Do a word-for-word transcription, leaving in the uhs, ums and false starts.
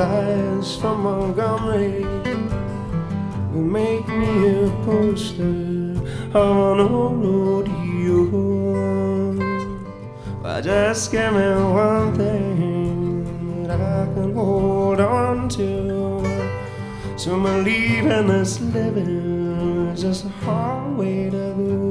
flyers from Montgomery will make me a poster of an old rodeo. Why, just give me one thing that I can hold on to. So I'm leaving this living is just a hard way to go.